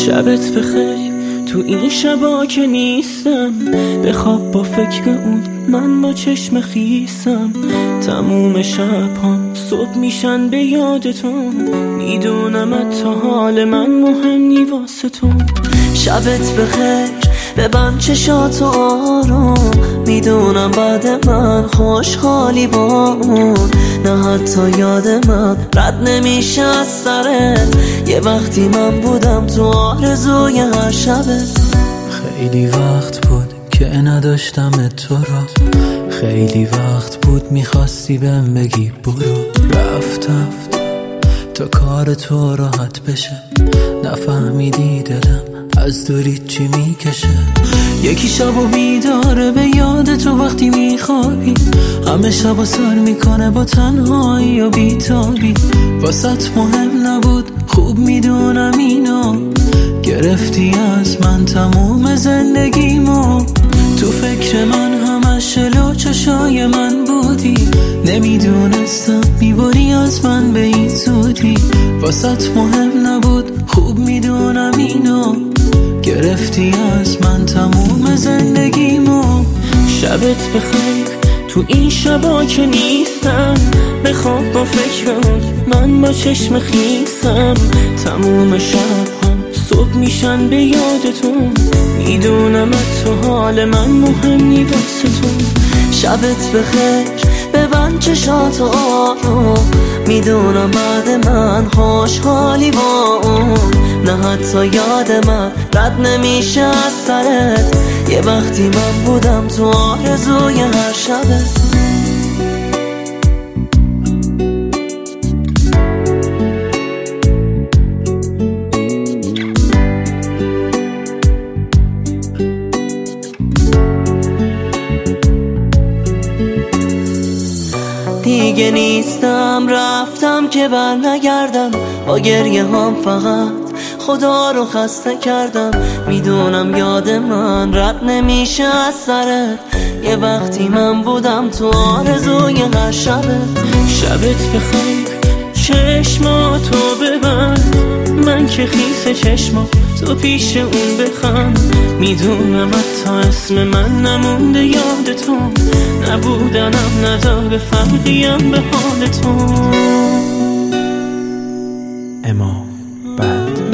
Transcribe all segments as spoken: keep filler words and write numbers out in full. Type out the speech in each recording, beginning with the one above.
شبت بخیر تو این شبا که نیستم، بخواب با فکر اون من با چشم خیسم. تموم شب‌هام صبح میشن به یاد تو، میدونم تا حال من مهم نی واسه تو. شبت بخیر ببند چشاتو آروم، میدونم بعد من خوشحالی با اون. نه حتی یاد من رد نمیشه از سرت، یه وقتی من بودم تو آرزوی هر شبت. خیلی وقت بود که نداشتم تو را، خیلی وقت بود میخواستی بهم بگی برو. رفتم تا کار تو راحت بشه، نفهمیدی دلم از دوری چی میکشه. یکی شبو بیداره به یاد تو وقتی میخوابی، همه شبو سر میکنه با تنهایی و بیتابی. واسط مهم نبود خوب میدونم اینو، گرفتی از من تموم زندگیمو. تو فکر من همش لو چشای من بودی، نمیدونستم میبری از من به این زودی. واسط مهم نبود خوب میدونم اینو، گرفتی از من تموم زندگیمو. شبت بخیر تو این شبا که نیستم، بخواب با فکرت من با چشم خیسم. تموم شب‌هام صبح میشن به یاد تو، میدونم تو حال من مهم نی واسه تو. شبت بخیر ببند چشاتو آروم، میدونم بعد من خوشحالی با اون. نه حتی یاد من رد نمیشه از سرت، یه وقتی من بودم تو آرزوی هر شبت. دیگه نیستم رفتم که بر نگردم، با گریه هم فقط خدا رو خسته کردم. میدونم یاد من رد نمیشه از سرت، یه وقتی من بودم تو آرزوی هر شبت. شبت بخیر چشماتو ببند، من که خیس چشما تو پیش اون بخند. میدونم حتی اسم من نمونده یاد تو، نبودنم نداره فرقیم به حال تو. امام بند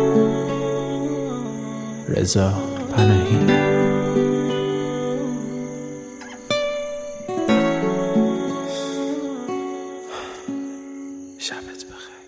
رضا پناهی. شبت بخیر.